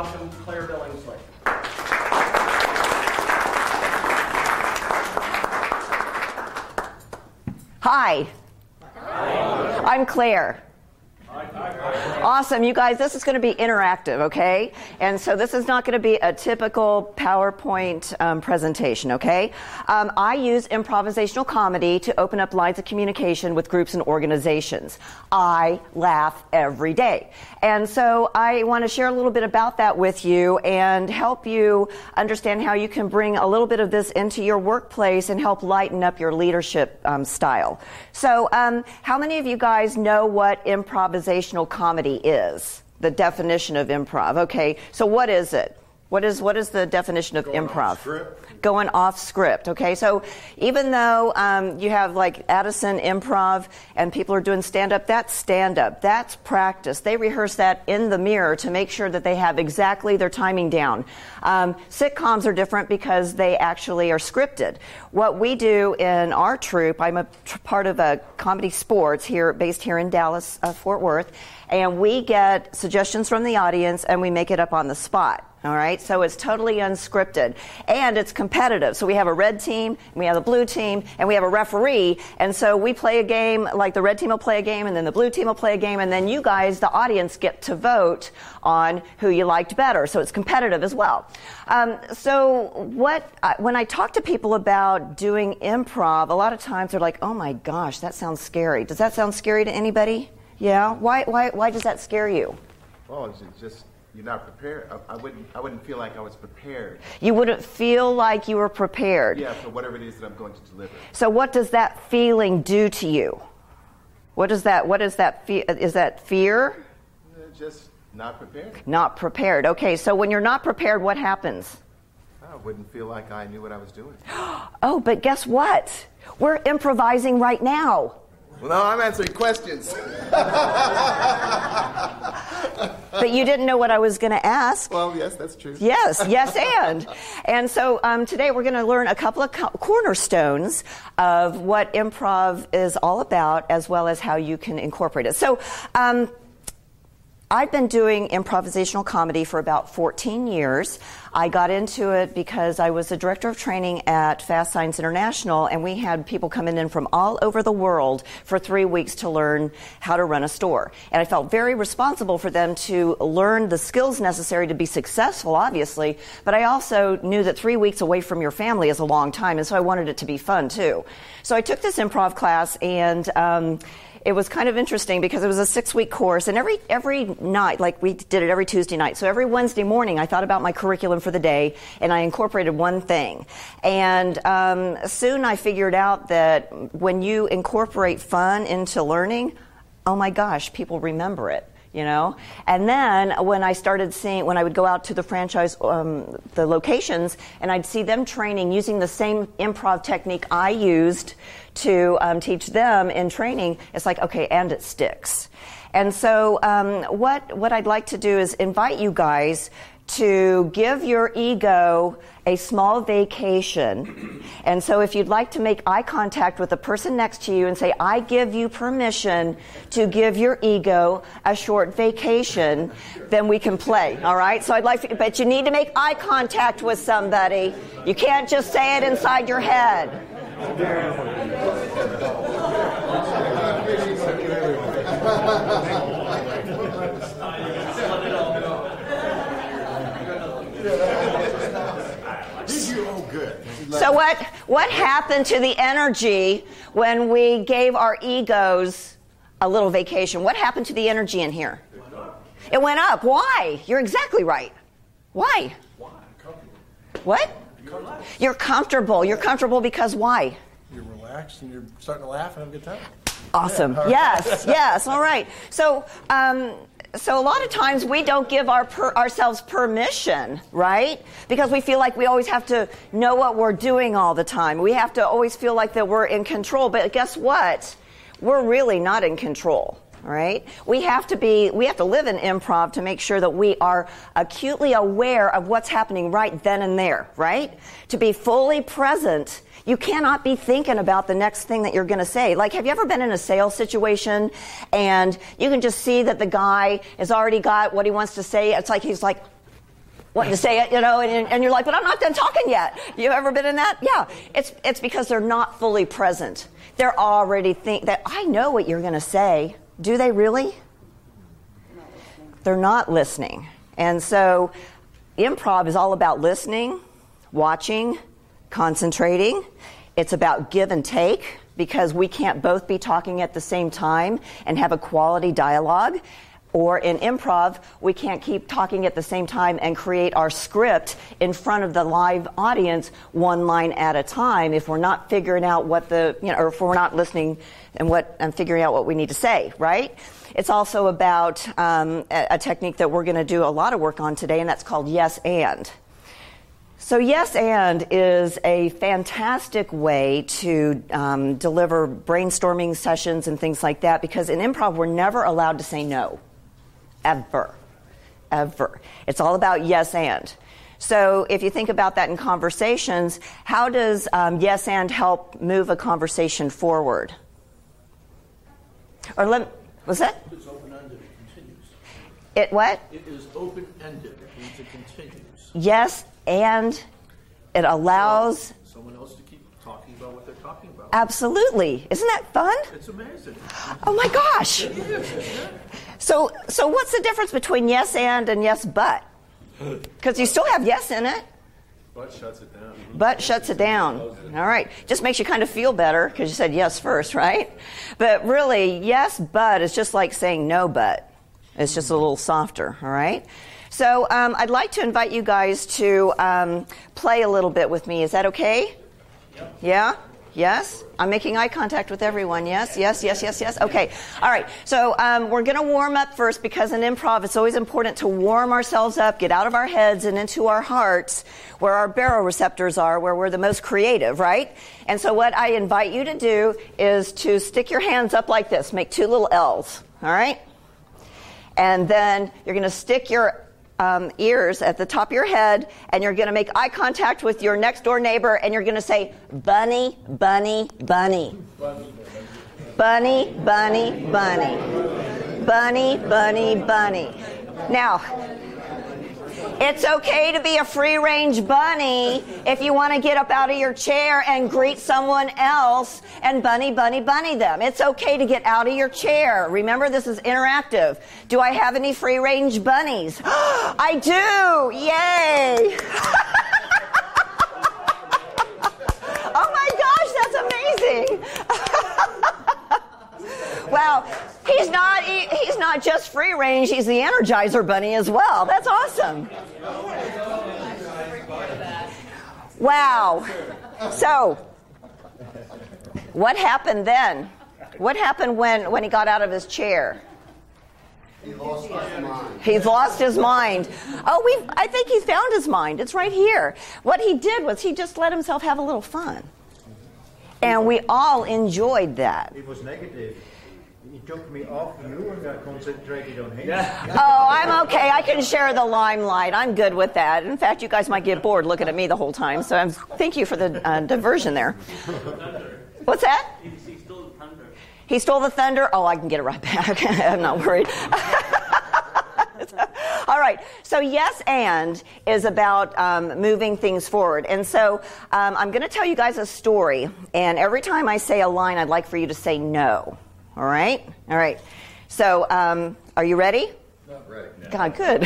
welcome Claire Billingsley. Hi. I'm Claire. Awesome, you guys, this is going to be interactive, okay? And so this is not going to be a typical PowerPoint presentation, okay? I use improvisational comedy to open up lines of communication with groups and organizations. I laugh every day. And so I want to share a little bit about that with you and help you understand how you can bring a little bit of this into your workplace and help lighten up your leadership style. So how many of you guys know what improvisational comedy is? The definition of improv. Okay, so what is it? What is the definition of improv? Going off script. Okay, so even though you have like Addison Improv and people are doing stand-up, that's stand-up. That's practice. They rehearse that in the mirror to make sure that they have exactly their timing down. Sitcoms are different because they actually are scripted. What we do in our troupe, I'm a part of a Comedy Sports based here in Dallas, Fort Worth, and we get suggestions from the audience and we make it up on the spot. All right, so it's totally unscripted, and it's competitive. So we have a red team, and we have a blue team, and we have a referee, and so we play a game, like the red team will play a game, and then the blue team will play a game, and then you guys, the audience, get to vote on who you liked better. So it's competitive as well. When I talk to people about doing improv, a lot of times they're like, oh my gosh, that sounds scary. Does that sound scary to anybody? Yeah? Why does that scare you? Well, it's just... You're not prepared. I wouldn't feel like I was prepared. You wouldn't feel like you were prepared. Yeah, for whatever it is that I'm going to deliver. So what does that feeling do to you? What is that is that fear? Just not prepared. Not prepared. Okay, so when you're not prepared, what happens? I wouldn't feel like I knew what I was doing. Oh, but guess what? We're improvising right now. Well, no, I'm answering questions. But you didn't know what I was going to ask. Well, yes, that's true. Yes, and so today we're going to learn a couple of cornerstones of what improv is all about, as well as how you can incorporate it. So I've been doing improvisational comedy for about 14 years. I got into it because I was the director of training at Fast Science International, and we had people coming in from all over the world for 3 weeks to learn how to run a store. And I felt very responsible for them to learn the skills necessary to be successful, obviously, but I also knew that 3 weeks away from your family is a long time, and so I wanted it to be fun, too. So I took this improv class, and it was kind of interesting because it was a 6-week course, and every night, like we did it every Tuesday night, so every Wednesday morning I thought about my curriculum for the day, and I incorporated one thing. And soon I figured out that when you incorporate fun into learning, oh my gosh, people remember it. You know, and then when I would go out to the franchise, the locations, and I'd see them training using the same improv technique I used to teach them in training, it's like, okay, and it sticks. And so what I'd like to do is invite you guys to give your ego a small vacation. And so if you'd like to make eye contact with the person next to you and say, I give you permission to give your ego a short vacation, then we can play, all right? So but you need to make eye contact with somebody. You can't just say it inside your head. So what happened to the energy when we gave our egos a little vacation? What happened to the energy in here? It went up. Why? You're exactly right. Why? What? You're comfortable. You're comfortable because why? You're relaxed and you're starting to laugh and have a good time. Awesome. Yeah, yes. All right. So a lot of times we don't give ourselves permission, right? Because we feel like we always have to know what we're doing all the time. We have to always feel like that we're in control. But guess what? We're really not in control, right? We have to live in improv to make sure that we are acutely aware of what's happening right then and there, right? To be fully present. You cannot be thinking about the next thing that you're going to say. Like, have you ever been in a sales situation and you can just see that the guy has already got what he wants to say? It's like he's like, wanting to say it, and you're like, but I'm not done talking yet. You ever been in that? Yeah. It's because they're not fully present. They're already that I know what you're going to say. Do they really? They're not listening. And so improv is all about listening, watching, concentrating. It's about give and take, because we can't both be talking at the same time and have a quality dialogue. Or in improv, we can't keep talking at the same time and create our script in front of the live audience one line at a time if we're not figuring out or if we're not listening and figuring out what we need to say, right? It's also about a technique that we're going to do a lot of work on today, and that's called yes and. So yes and is a fantastic way to deliver brainstorming sessions and things like that, because in improv, we're never allowed to say no. Ever. It's all about yes and. So if you think about that in conversations, how does yes and help move a conversation forward? What's that? It's open-ended. It continues. It what? It is open-ended. It means it continues. Yes, and it allows someone else to keep talking about what they're talking about. Absolutely. Isn't that fun? It's amazing. Oh my gosh. So what's the difference between yes and yes but? Because you still have yes in it. But shuts it down. But shuts it down. All right. Just makes you kind of feel better because you said yes first, right? But really, yes, but is just like saying no, but. It's just a little softer, all right? So I'd like to invite you guys to play a little bit with me. Is that okay? Yep. Yeah? Yes? I'm making eye contact with everyone. Yes? Yes, yes, yes, yes? Okay. All right. So we're going to warm up first, because in improv it's always important to warm ourselves up, get out of our heads and into our hearts, where our baroreceptors are, where we're the most creative, right? And so what I invite you to do is to stick your hands up like this. Make two little L's. All right? And then you're going to stick your ears at the top of your head, and you're going to make eye contact with your next door neighbor, and you're going to say, bunny, bunny, bunny. Bunny, bunny, bunny. Bunny, bunny, bunny. Now, it's okay to be a free-range bunny if you want to get up out of your chair and greet someone else and bunny, bunny, bunny them. It's okay to get out of your chair. Remember, this is interactive. Do I have any free-range bunnies? I do! Yay! Oh my gosh, that's amazing! Wow. He's not just free range, he's the Energizer Bunny as well. That's awesome. Wow. So, what happened then? What happened when he got out of his chair? He lost his mind. He's lost his mind. Oh, I think he found his mind. It's right here. What he did was he just let himself have a little fun. And we all enjoyed that. It was negative. He took me off you and I concentrated on him. Oh, I'm okay. I can share the limelight. I'm good with that. In fact, you guys might get bored looking at me the whole time. So thank you for the diversion there. What's that? He stole the thunder. He stole the thunder? Oh, I can get it right back. I'm not worried. All right. So yes and is about moving things forward. And so I'm going to tell you guys a story. And every time I say a line, I'd like for you to say no. All right? All right. So are you ready? Not ready. God, good.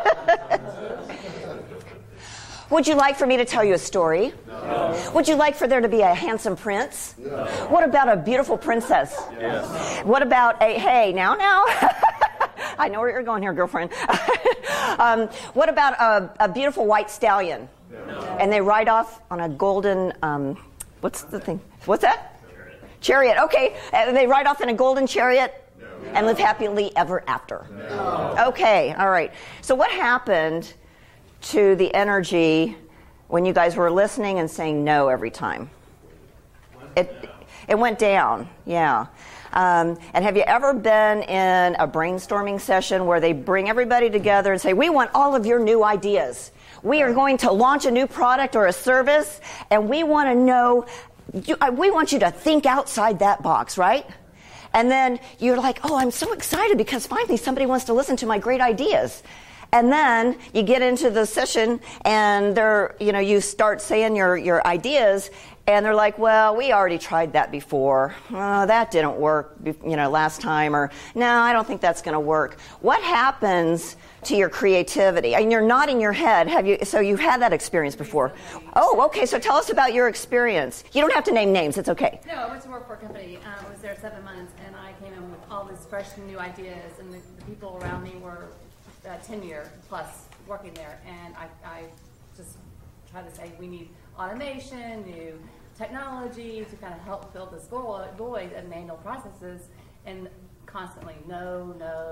Would you like for me to tell you a story? No. Would you like for there to be a handsome prince? No. What about a beautiful princess? Yes. What about now? I know where you're going here, girlfriend. What about a beautiful white stallion? No. And they ride off on a golden, what's the thing? What's that? Chariot. Okay. And they ride off in a golden chariot and live happily ever after. No. Okay. All right. So what happened to the energy when you guys were listening and saying no every time? It went down. Yeah. And have you ever been in a brainstorming session where they bring everybody together and say, we want all of your new ideas. We are going to launch a new product or a service, and we want to know, we want you to think outside that box, right? And then you're like, oh, I'm so excited because finally somebody wants to listen to my great ideas. And then you get into the session and you start saying your ideas, and they're like, well, we already tried that before. That didn't work, last time, or no, I don't think that's going to work. What happens to your creativity? I mean, you're nodding your head. So you've had that experience before. Oh, okay. So tell us about your experience. You don't have to name names. It's okay. No, I went to work for a company. I was there 7 months, and I came in with all these fresh new ideas, and the people around me were 10-year plus working there, and I just try to say we need automation, new technology to kind of help fill this void of manual processes, and constantly no.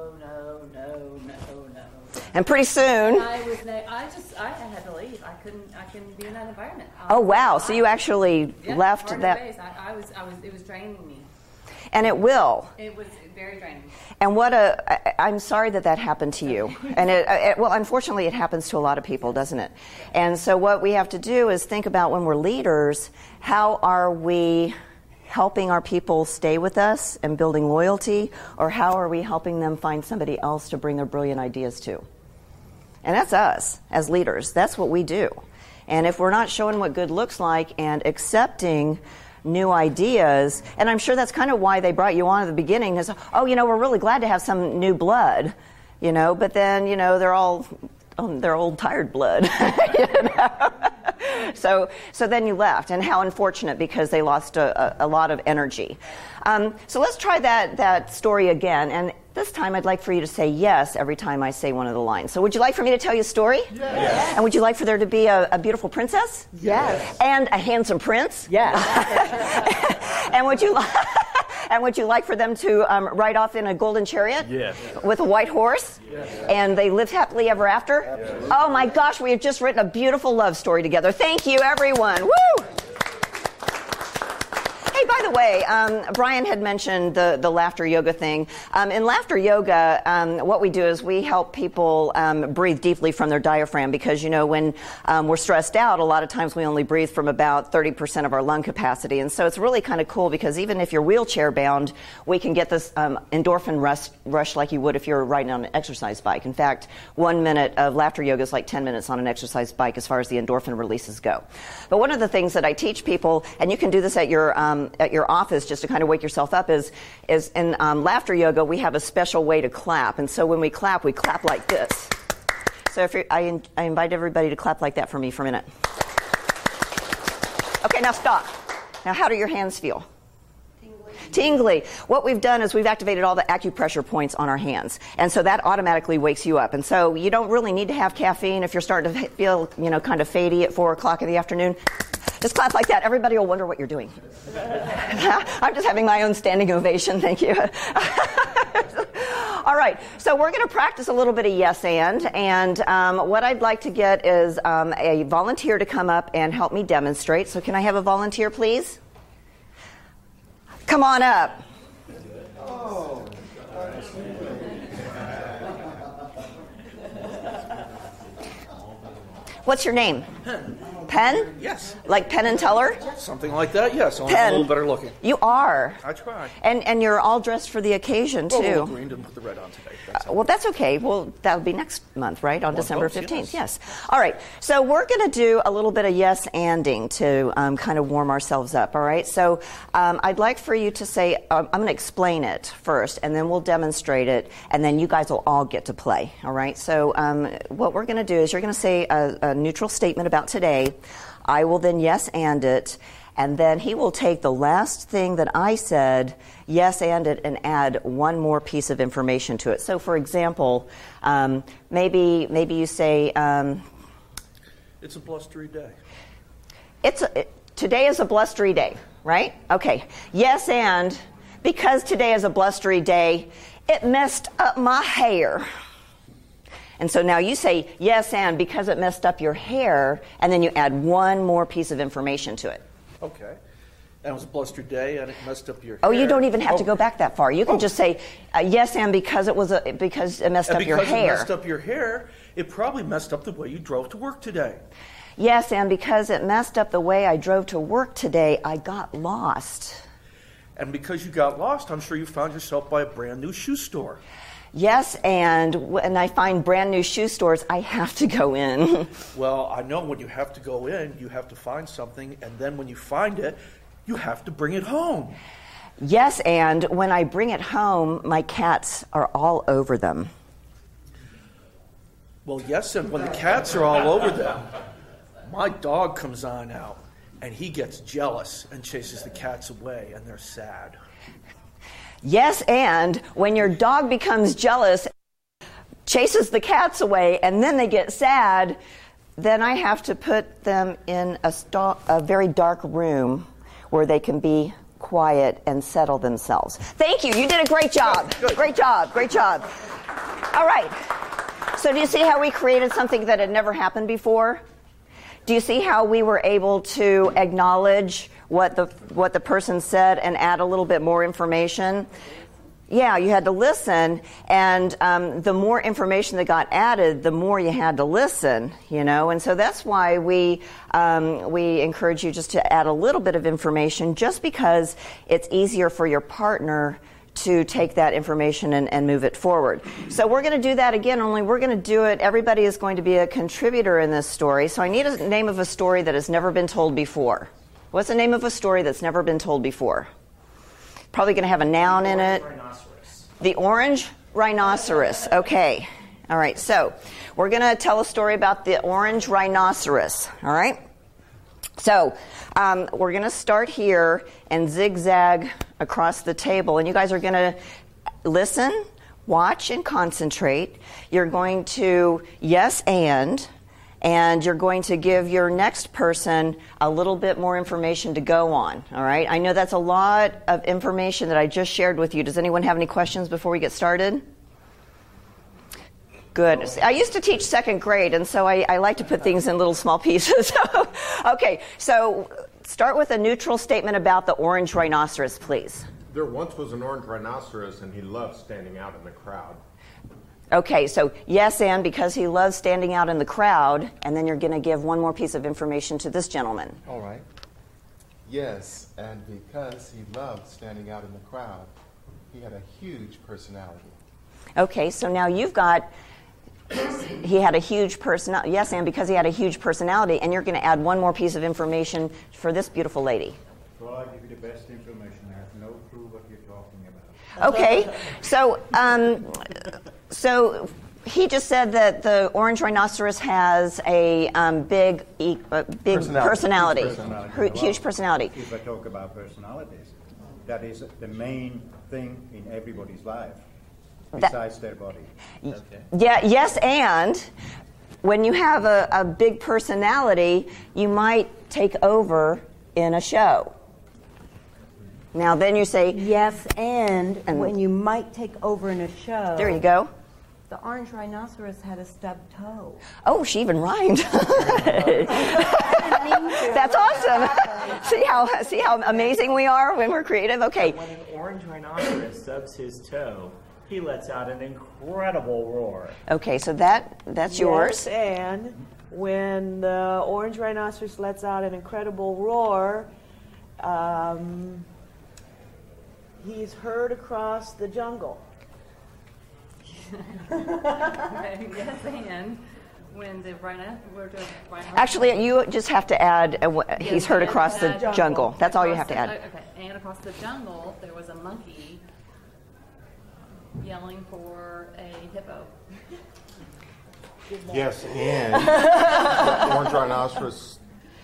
And pretty soon, I had to leave. I couldn't be in that environment. Oh wow! So you actually left that. It was draining me. And it will. It was very draining. And I'm sorry that happened to you. And well, unfortunately, it happens to a lot of people, doesn't it? And so what we have to do is think about when we're leaders, how are we helping our people stay with us and building loyalty, or how are we helping them find somebody else to bring their brilliant ideas to? And that's us as leaders. That's what we do. And if we're not showing what good looks like and accepting new ideas, and I'm sure that's kind of why they brought you on at the beginning, is, we're really glad to have some new blood, but then, they're old, tired blood. So then you left, and how unfortunate, because they lost a lot of energy. So let's try that story again, and this time I'd like for you to say yes every time I say one of the lines. So would you like for me to tell you a story? Yes. And would you like for there to be a beautiful princess? Yes. And a handsome prince? Yes. And would you like for them to ride off in a golden chariot? Yes. With a white horse? Yes. And they live happily ever after? Absolutely. Oh my gosh, we have just written a beautiful love story together. Thank you, everyone. Woo! Hey, by the way, Brian had mentioned the laughter yoga thing. In laughter yoga, what we do is we help people breathe deeply from their diaphragm, because, when we're stressed out, a lot of times we only breathe from about 30% of our lung capacity. And so it's really kind of cool, because even if you're wheelchair bound, we can get this endorphin rush like you would if you're riding on an exercise bike. In fact, 1 minute of laughter yoga is like 10 minutes on an exercise bike as far as the endorphin releases go. But one of the things that I teach people, and you can do this at your office just to kind of wake yourself up, is in laughter yoga we have a special way to clap. And so when we clap like this. So I invite everybody to clap like that for me for a minute. Okay, now stop. Now how do your hands feel? Tingly. What we've done is we've activated all the acupressure points on our hands. And so that automatically wakes you up. And so you don't really need to have caffeine if you're starting to feel, kind of fadey at 4 o'clock in the afternoon. Just clap like that. Everybody will wonder what you're doing. I'm just having my own standing ovation. Thank you. All right. So we're going to practice a little bit of yes and what I'd like to get is a volunteer to come up and help me demonstrate. So can I have a volunteer, please? Come on up. What's your name? Penn? Yes. Like Penn and Teller? Something like that, yes. Only Penn. a little better looking. You are. I try. And you're all dressed for the occasion, too. Well, green, didn't put the red on today. Well, that's okay. Well, that'll be next month, right? On December 15th. Yes. Yes. All right. So we're going to do a little bit of yes-anding to kind of warm ourselves up, all right? So I'd like for you to say, I'm going to explain it first, and then we'll demonstrate it, and then you guys will all get to play, all right? So what we're going to do is you're going to say a neutral statement about today. I will then yes and it, and then he will take the last thing that I said, yes and it, and add one more piece of information to it. So, for example, maybe you say... it's a blustery day. Today is a blustery day, right? Okay. Yes, and because today is a blustery day, it messed up my hair. And so now you say, yes, and because it messed up your hair, and then you add one more piece of information to it. Okay. And it was a blustery day, and it messed up your hair. Oh, you don't even have to go back that far. You can just say, yes, and because it messed up your hair. Because it messed up your hair, it probably messed up the way you drove to work today. Yes, and because it messed up the way I drove to work today, I got lost. And because you got lost, I'm sure you found yourself by a brand new shoe store. Yes, and when I find brand new shoe stores, I have to go in. Well, I know when you have to go in, you have to find something, and then when you find it, you have to bring it home. Yes, and when I bring it home, my cats are all over them. Well, yes, and when the cats are all over them, my dog comes on out, and he gets jealous and chases the cats away, and they're sad. Yes, and when your dog becomes jealous, chases the cats away, and then they get sad, then I have to put them in a very dark room where they can be quiet and settle themselves. Thank you. You did a great job. Good. Great job. Great job. All right. So do you see how we created something that had never happened before? Do you see how we were able to acknowledge what the person said and add a little bit more information? Yeah, you had to listen, and the more information that got added, the more you had to listen, and so that's why we encourage you just to add a little bit of information, just because it's easier for your partner to take that information and move it forward. So we're going to do that again, only we're going to do it, everybody is going to be a contributor in this story, so I need a name of a story that has never been told before. What's the name of a story that's never been told before? Probably going to have a noun in it. The orange rhinoceros. Okay. All right. So we're going to tell a story about the orange rhinoceros. All right. So we're going to start here and zigzag across the table. And you guys are going to listen, watch, and concentrate. You're going to yes and you're going to give your next person a little bit more information to go on, all right? I know that's a lot of information that I just shared with you. Does anyone have any questions before we get started? Good. I used to teach second grade, and so I like to put things in little small pieces. Okay, so start with a neutral statement about the orange rhinoceros, please. There once was an orange rhinoceros, and he loved standing out in the crowd. Okay, so yes, and because he loves standing out in the crowd, and then you're going to give one more piece of information to this gentleman. All right. Yes, and because he loved standing out in the crowd, he had a huge personality. Okay, so now you've got, he had a huge personality. Yes, and because he had a huge personality, and you're going to add one more piece of information for this beautiful lady. Well, I'll give you the best information. I have no clue what you're talking about. Okay, so he just said that the orange rhinoceros has a big personality. Huge personality. If I talk about personalities, that is the main thing in everybody's life, besides their body. Okay. Yeah. Yes, and when you have a big personality, you might take over in a show. Now, then you say yes, and when you might take over in a show. There you go. The orange rhinoceros had a stubbed toe. Oh, she even rhymed. That's awesome. See how amazing we are when we're creative? Okay. When an orange rhinoceros stubs his toe, he lets out an incredible roar. Okay, so that's yours. And when the orange rhinoceros lets out an incredible roar, he's heard across the jungle. Yes, and when the rhino, Actually, you just have to add, he's heard across the jungle. That's all you have to add. Okay, and across the jungle, there was a monkey yelling for a hippo. Yes, and the orange rhinoceros.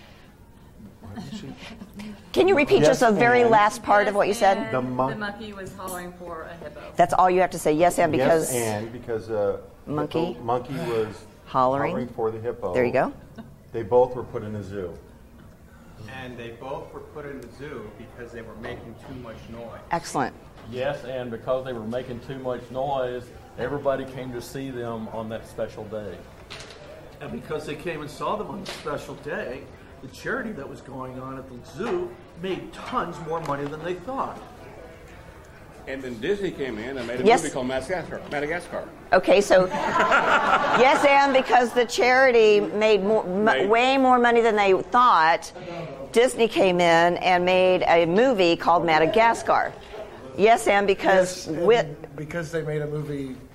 Can you repeat just the very last part of what you said? The monkey was hollering for a hippo. That's all you have to say. Yes, and because. Yes, and because monkey was hollering for the hippo. There you go. They both were put in a zoo. And they both were put in the zoo because they were making too much noise. Excellent. Yes, and because they were making too much noise, everybody came to see them on that special day. And because they came and saw them on the special day, the charity that was going on at the zoo made tons more money than they thought. And then Disney came in and made a movie called Madagascar. Okay, so yes, and because the charity made way more money than they thought, Disney came in and made a movie called Madagascar. Yes, and because because they made a movie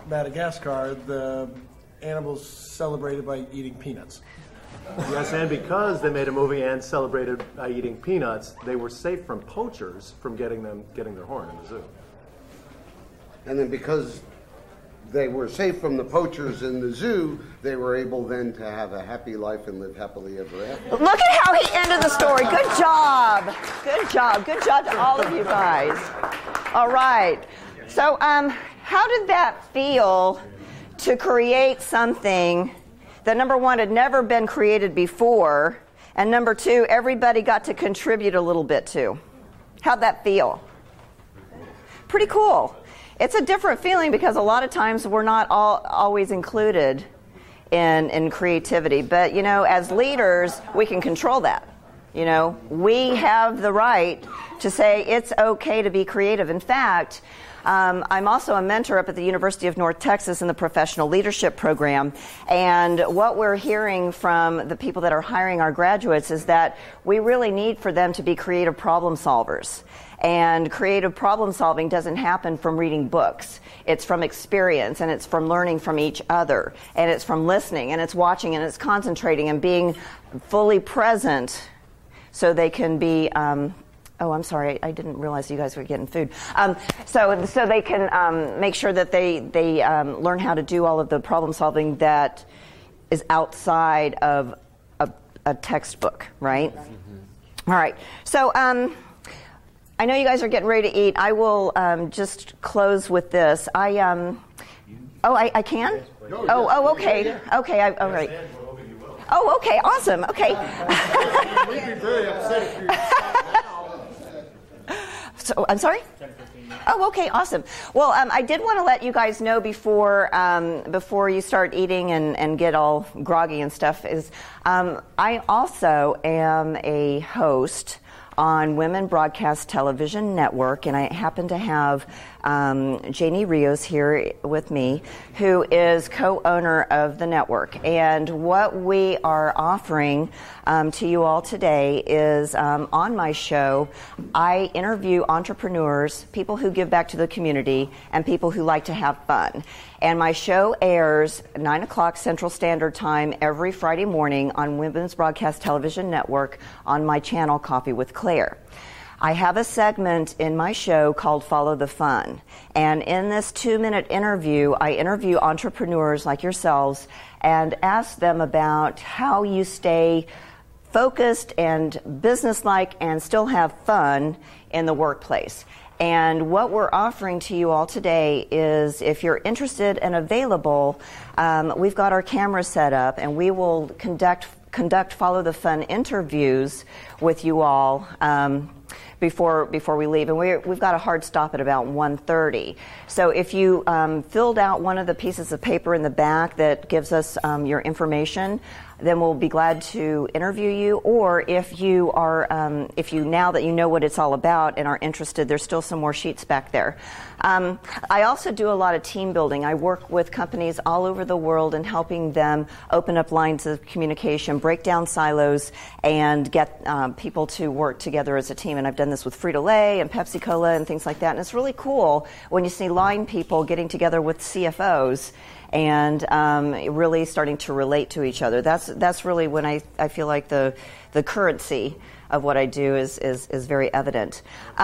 Madagascar, the animals celebrated by eating peanuts. Yes, and because they made a movie and celebrated by eating peanuts, they were safe from poachers from getting their horn in the zoo. And then because they were safe from the poachers in the zoo, they were able then to have a happy life and live happily ever after. Look at how he ended the story. Good job. Good job. Good job to all of you guys. All right. So how did that feel to create something that, number one, had never been created before, and number two, everybody got to contribute a little bit to? How'd that feel? Pretty cool. It's a different feeling because a lot of times we're not always included in creativity. But, you know, as leaders, we can control that. You know, we have the right to say it's okay to be creative. In fact, I'm also a mentor up at the University of North Texas in the Professional Leadership Program, and what we're hearing from the people that are hiring our graduates is that we really need for them to be creative problem solvers. And creative problem solving doesn't happen from reading books. It's from experience, and it's from learning from each other, and it's from listening, and it's watching, and it's concentrating and being fully present so they can be oh, I'm sorry. I didn't realize you guys were getting food. So they can make sure that they learn how to do all of the problem solving that is outside of a textbook, right? Mm-hmm. All right. So I know you guys are getting ready to eat. I will just close with this. I can? Oh, okay. Okay. All right. Oh, okay. Awesome. Okay. We'd be very upset if you So, I'm sorry? Oh, okay, awesome. Well, I did want to let you guys know before you start eating and get all groggy and stuff is I also am a host on Women Broadcast Television Network, and I happen to have Janie Rios here with me, who is co-owner of the network. And what we are offering to you all today is on my show, I interview entrepreneurs, people who give back to the community, and people who like to have fun. And my show airs 9 o'clock Central Standard Time every Friday morning on Women's Broadcast Television Network on my channel, Coffee with Claire. I have a segment in my show called Follow the Fun. And in this 2-minute interview, I interview entrepreneurs like yourselves and ask them about how you stay focused and businesslike and still have fun in the workplace. And what we're offering to you all today is, if you're interested and available, we've got our camera set up, and we will conduct Follow the Fun interviews with you all before we leave. And we've got a hard stop at about 1:30. So if you filled out one of the pieces of paper in the back that gives us your information, then we'll be glad to interview you. Or if you are, now that you know what it's all about and are interested, there's still some more sheets back there. I also do a lot of team building. I work with companies all over the world in helping them open up lines of communication, break down silos, and get people to work together as a team. And I've done this with Frito-Lay and Pepsi-Cola and things like that. And it's really cool when you see line people getting together with CFOs and really starting to relate to each other. That's really when I feel like the currency of what I do is very evident.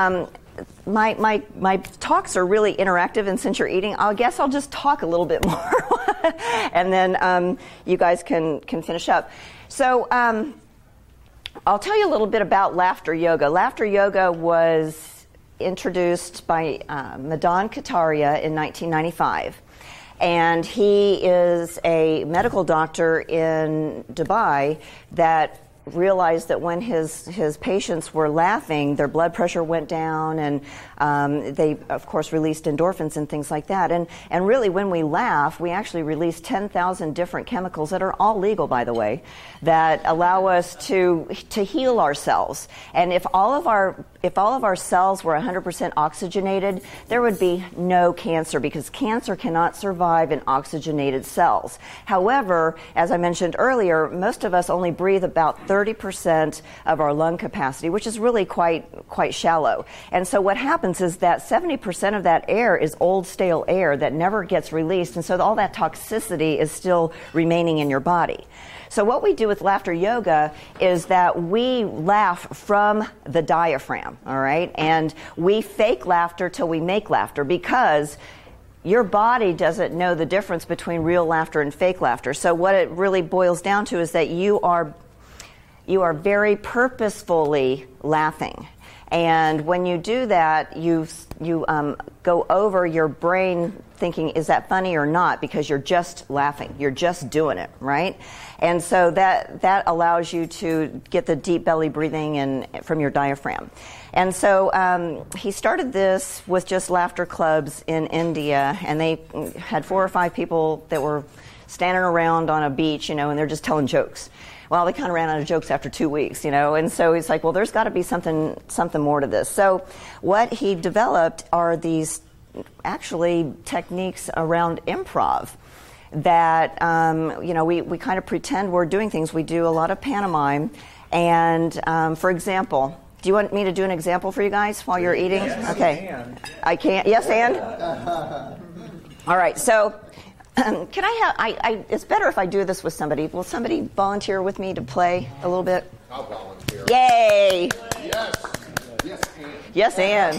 My talks are really interactive, and since you're eating, I guess I'll just talk a little bit more, and then you guys can finish up. So I'll tell you a little bit about laughter yoga. Laughter yoga was introduced by Madan Kataria in 1995. And he is a medical doctor in Dubai that realized that when his patients were laughing, their blood pressure went down, and they, of course, released endorphins and things like that. And really, when we laugh, we actually release 10,000 different chemicals that are all legal, by the way, that allow us to heal ourselves. And if all of our cells were 100% oxygenated, there would be no cancer, because cancer cannot survive in oxygenated cells. However, as I mentioned earlier, most of us only breathe about 30% of our lung capacity, which is really quite shallow. And so what happens is that 70% of that air is old, stale air that never gets released, and so all that toxicity is still remaining in your body. So what we do with laughter yoga is that we laugh from the diaphragm, all right? And we fake laughter till we make laughter, because your body doesn't know the difference between real laughter and fake laughter. So what it really boils down to is that you are very purposefully laughing. And when you do that, you go over your brain thinking, is that funny or not? Because you're just laughing. You're just doing it, right? And so that allows you to get the deep belly breathing from your diaphragm. And so he started this with just laughter clubs in India, and they had 4 or 5 people that were standing around on a beach, and they're just telling jokes. Well, they kind of ran out of jokes after 2 weeks, and so he's like, well, there's got to be something more to this. So what he developed are these actually techniques around improv that, we kind of pretend we're doing things. We do a lot of pantomime. And, for example, do you want me to do an example for you guys while you're eating? Yes, okay. I can. Yes, and? All right, so... can I have, it's better if I do this with somebody. Will somebody volunteer with me to play a little bit? I'll volunteer. Yay! Yes. Yes, and. Yes, and.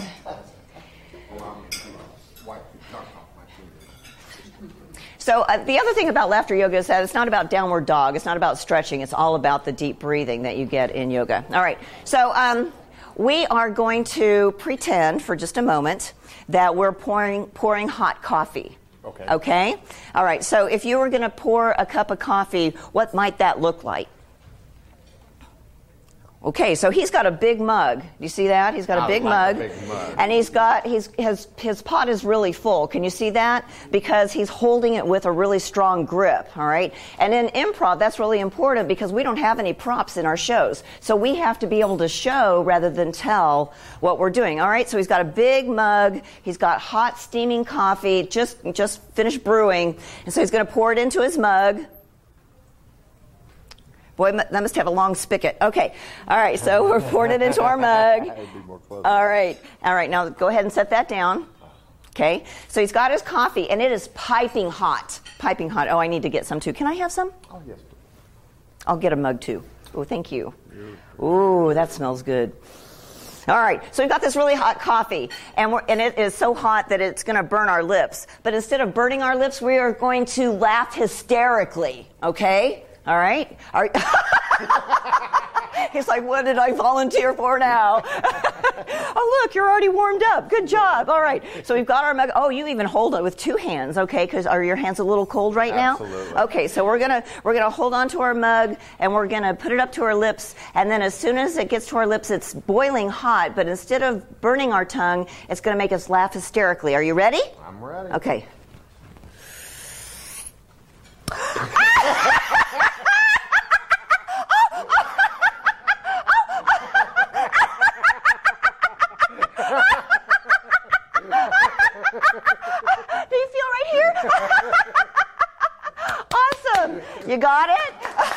So the other thing about laughter yoga is that it's not about downward dog. It's not about stretching. It's all about the deep breathing that you get in yoga. All right. So we are going to pretend for just a moment that we're pouring hot coffee. Okay. Okay? All right. So if you were going to pour a cup of coffee, what might that look like? Okay, so he's got a big mug. Do you see that? He's got a big mug. And his pot is really full. Can you see that? Because he's holding it with a really strong grip, all right? And in improv, that's really important because we don't have any props in our shows. So we have to be able to show rather than tell what we're doing, all right? So he's got a big mug. He's got hot steaming coffee, just finished brewing. And so he's going to pour it into his mug. Boy, that must have a long spigot. Okay. All right. So we're pouring it into our mug. All right. Now go ahead and set that down. Okay. So he's got his coffee, and it is piping hot. Piping hot. Oh, I need to get some too. Can I have some? Oh, yes. I'll get a mug too. Oh, thank you. Ooh, that smells good. All right. So we've got this really hot coffee, and it is so hot that it's going to burn our lips. But instead of burning our lips, we are going to laugh hysterically. Okay? All right? He's like, what did I volunteer for now? Oh, look, you're already warmed up. Good job. All right. So we've got our mug. Oh, you even hold it with 2 hands, okay? Because are your hands a little cold right now? Absolutely. Okay, so we're gonna hold on to our mug, and we're gonna put it up to our lips, and then as soon as it gets to our lips, it's boiling hot, but instead of burning our tongue, it's gonna make us laugh hysterically. Are you ready? I'm ready. Okay. Do you feel right here? Awesome. You got it?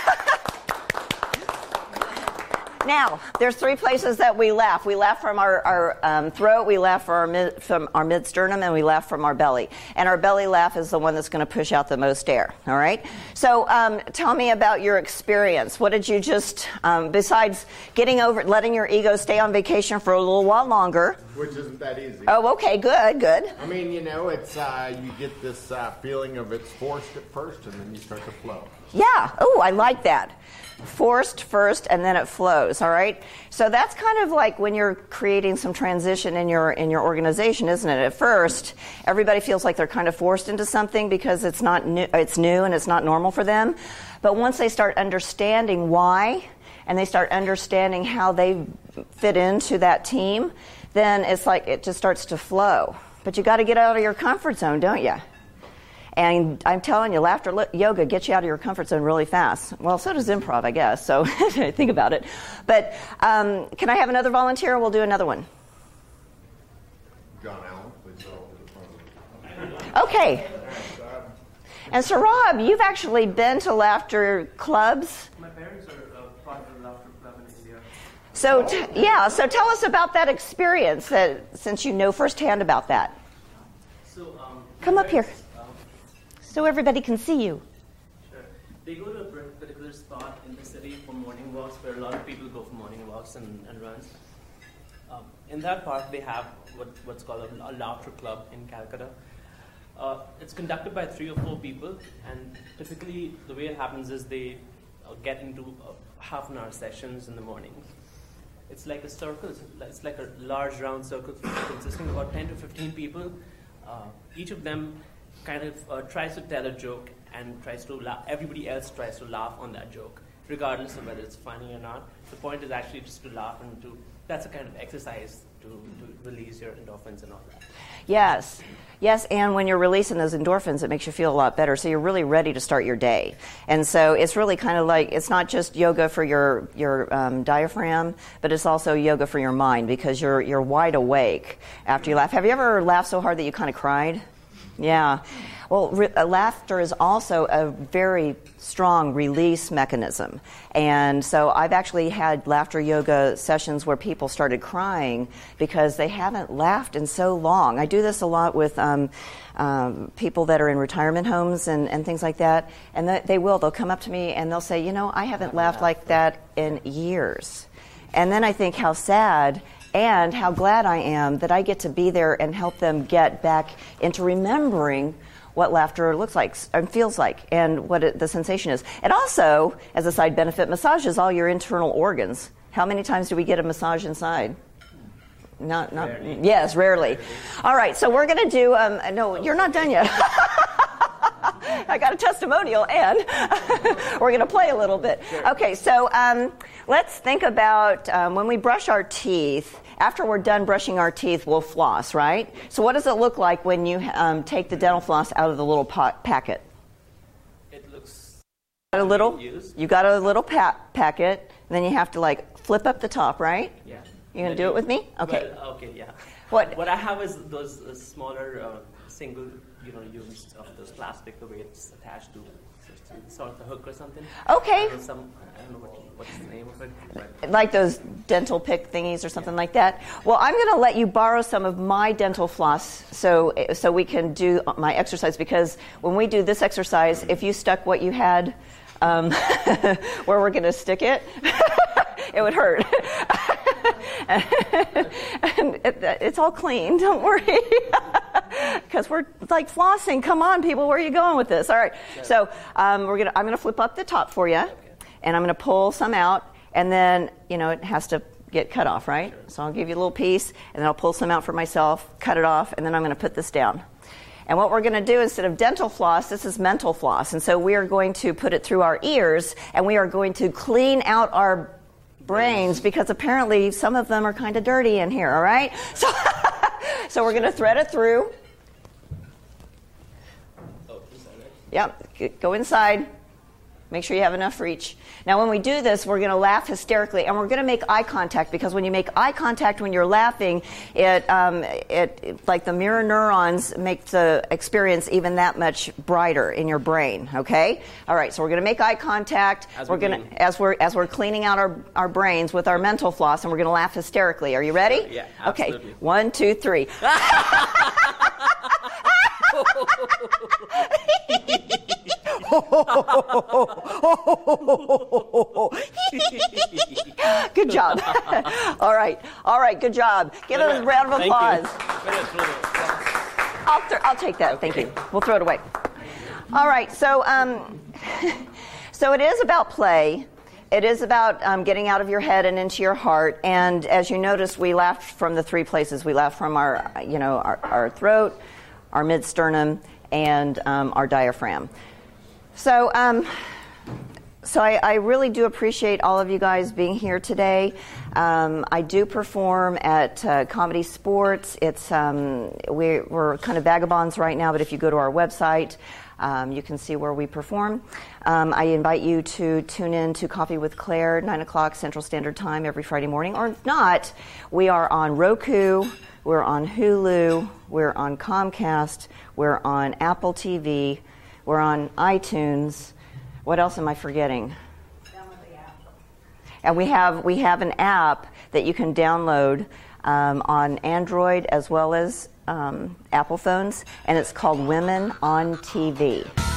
Now, there's 3 places that we laugh. We laugh from our throat, we laugh from our mid-sternum, and we laugh from our belly. And our belly laugh is the one that's going to push out the most air, all right? So tell me about your experience. What did you just, besides letting your ego stay on vacation for a little while longer? Which isn't that easy. Oh, okay, good. I mean, it's, you get this feeling of it's forced at first, and then you start to flow. Yeah. Oh, I like that. Forced first, and then it flows. All right. So that's kind of like when you're creating some transition in your organization, isn't it? At first, everybody feels like they're kind of forced into something because it's not new. It's new and it's not normal for them. But once they start understanding why, and they start understanding how they fit into that team, then it's like it just starts to flow. But you got to get out of your comfort zone, don't you? And I'm telling you, laughter yoga gets you out of your comfort zone really fast. Well, so does improv, I guess. So think about it. But can I have another volunteer? We'll do another one. John Allen, please go over the front. Okay. And so, Rob, you've actually been to laughter clubs. My parents are part of the laughter So tell us about that experience, since you know firsthand about that. So, come up here so everybody can see you. Sure. They go to a particular spot in the city for morning walks, where a lot of people go for morning walks and runs. In that park, they have what's called a laughter club in Calcutta. It's conducted by 3 or 4 people, and typically the way it happens is they get into half-an-hour sessions in the mornings. It's like a circle. It's like a large round circle consisting of about 10 to 15 people. Each of them kind of tries to tell a joke and tries to laugh. Everybody else tries to laugh on that joke, regardless of whether it's funny or not. The point is actually just to laugh, and that's a kind of exercise to release your endorphins and all that. Yes, and when you're releasing those endorphins, it makes you feel a lot better. So you're really ready to start your day. And so it's really kind of like, it's not just yoga for your diaphragm, but it's also yoga for your mind, because you're wide awake after you laugh. Have you ever laughed so hard that you kind of cried? Yeah. Well, laughter is also a very strong release mechanism. And so I've actually had laughter yoga sessions where people started crying because they haven't laughed in so long. I do this a lot with people that are in retirement homes and things like that. And they'll come up to me and they'll say, I haven't laughed like that in years. And then I think how sad and how glad I am that I get to be there and help them get back into remembering what laughter looks like and feels like, and what the sensation is. It also, as a side benefit, massages all your internal organs. How many times do we get a massage inside? Not. Rarely. Yes, rarely. All right, so we're going to do. No, you're not done yet. I got a testimonial, and we're going to play a little bit. Sure. Okay, so let's think about when we brush our teeth. After we're done brushing our teeth, we'll floss, right? So what does it look like when you take the dental floss out of the little packet? It looks... You got a little packet, and then you have to flip up the top, right? Yeah. You going to do it with me? Okay. Well, okay, yeah. What I have is those smaller single, use of those plastic, the way it's attached to sort of a hook or something. Okay. I don't know what's the name of it. But. Like those dental pick thingies or something like that. Well, I'm going to let you borrow some of my dental floss so we can do my exercise, because when we do this exercise, if you stuck what you had where we're going to stick it, it would hurt. And it's all clean, don't worry. Because we're flossing. Come on, people, where are you going with this? All right. Sure. So I'm gonna flip up the top for you, and I'm gonna pull some out, and then it has to get cut off, right? Sure. So I'll give you a little piece, and then I'll pull some out for myself, cut it off, and then I'm gonna put this down. And what we're going to do, instead of dental floss, this is mental floss. And so we are going to put it through our ears, and we are going to clean out our brains, because apparently some of them are kind of dirty in here, all right? So we're going to thread it through. Yep, go inside. Make sure you have enough reach. Now, when we do this, we're going to laugh hysterically, and we're going to make eye contact, because when you make eye contact when you're laughing, it like the mirror neurons make the experience even that much brighter in your brain. Okay. All right. So we're going to make eye contact. As we're cleaning out our brains with our mental floss, and we're going to laugh hysterically. Are you ready? Yeah. Absolutely. Okay. 1, 2, 3. Good job. All right, good job. Give us a round of applause. I'll take that. Okay. Thank you. We'll throw it away. All right, so so it is about play. It is about getting out of your head and into your heart. And as you notice, we laughed from the 3 places. We laughed from our throat, our mid-sternum, and our diaphragm. So I really do appreciate all of you guys being here today. I do perform at Comedy Sports. We're kind of vagabonds right now, but if you go to our website, you can see where we perform. I invite you to tune in to Coffee with Claire, 9 o'clock Central Standard Time every Friday morning. Or if not, we are on Roku, we're on Hulu, we're on Comcast, we're on Apple TV, we're on iTunes. What else am I forgetting? And we have an app that you can download on Android as well as Apple phones, and it's called Women on TV.